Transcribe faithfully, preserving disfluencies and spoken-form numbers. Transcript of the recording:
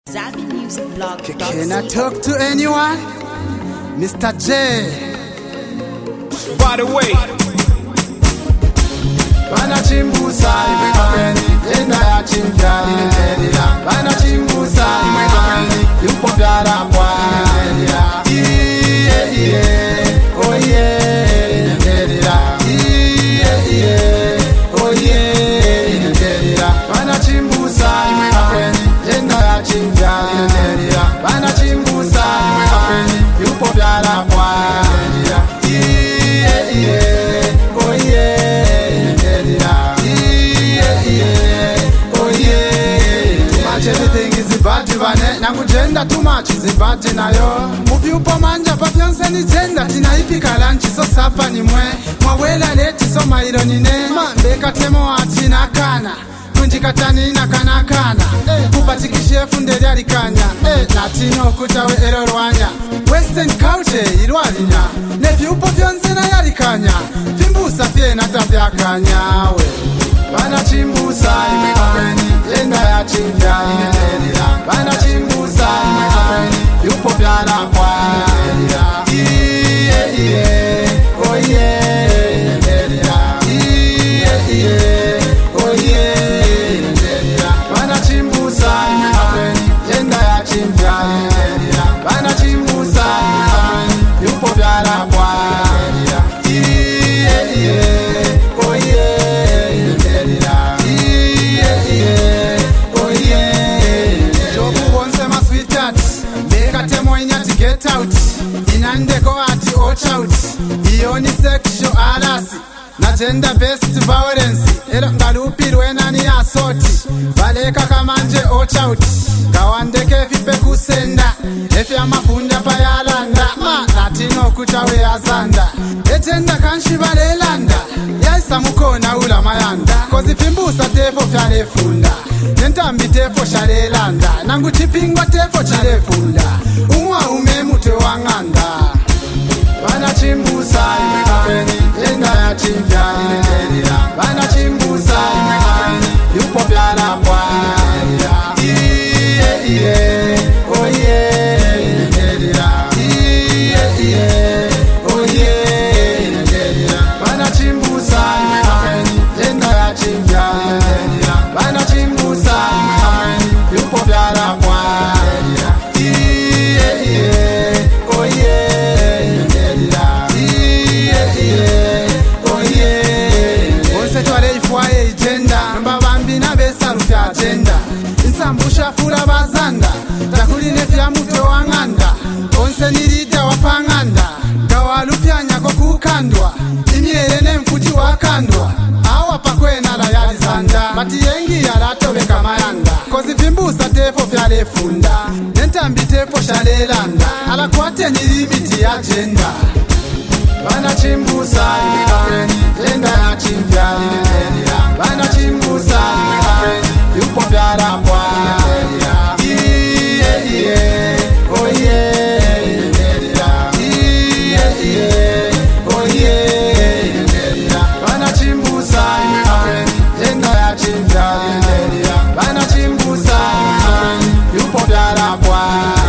Zabi Music Blog. Can I talk to anyone? Mister J. By the way, Bana chimbusa imweka peni Enda ya chimvya inendelea Bana chimbusa imweka peni Yupo vyara mwa inendelea Iye iye Oh yeah inendelea Iye iye Oh yeah inendelea Bana chimbusa imweka peni Enda ya chimvya inendelea Bana chimbusa imweka peni Yupo vyara mwa inendelea Iye iye Oh yeah everything is bad vane na kujenda too much is bad nayo muvi upo manja pa fiance ni jenda tinaipika lunch so sapa ni mwe mwawela leti so mailo nine mbeka temo ati na kana kunjikatani na kana kana eh, kupatikishie fundeli alikanya eh, latino kutawe ero rwanya western culture ilwalinya nevi upo fiance na yalikanya vimbusa fie na tavyakanya we Bana chimbusa imweka peni Enda ya chimvya inendelea Bana chimbusa imweka peni Yupo vyara kwa inendelea Iye iye Oh yeah inendelea Iye iye Oh yeah inendelea Bana chimbusa imweka peni Enda ya chimvya inendelea Bana chimbusa imweka peni Yupo vyara kwa inendelea Iye iye Oh yeah get out inandeko ati watch out ioni sexual harassment na gender based violence era ngalupirwe nani assault baleka kamanje watch out kawandeke vipe kusenda efi amafunda payalanda ma latino kutawe azanda etenda kanshi balelanda yaisa mukona ula mayanda kozi fimbusa tefo fyalefunda nentambi tefo shalelanda nangu chipingwa tefo chalefunda umwa ume mutwe wanganda Bana chimbusa imweka peni Enda ya chimvya inendelea Bana chimbusa imweka peni Yupo vyara kwa inendelea Iye iye Oh yeah inendelea Iye iye Oh yeah inendelea Bana chimbusa imweka peni Enda ya chimvya inendelea Bana chimbusa imweka peni Yupo vyara kwa inendelea Iye iye Oh yeah Nsambusha fula bazanda Takuline vya mutwe wanganda Onse nirida wapanganda Gawalupya nyako kukandwa Imielene mfuti wakandwa Awa pakwe na layali zanda Mati yengi ya latobe kamayanda Kozi vimbusa tefo vya lefunda Nentambi tefo shalelanda Ala kwate nilimiti ya jenda Bana chimbusa imweka peni Enda ya chimvya inendelea Bana chimbusa imweka peni Yupo vyara kwa inendelea Iye iye Oh yeah inendelea Iye iye Oh yeah inendelea Bana chimbusa imweka peni Enda ya chimvya inendelea Bana chimbusa imweka peni Yupo vyara kwa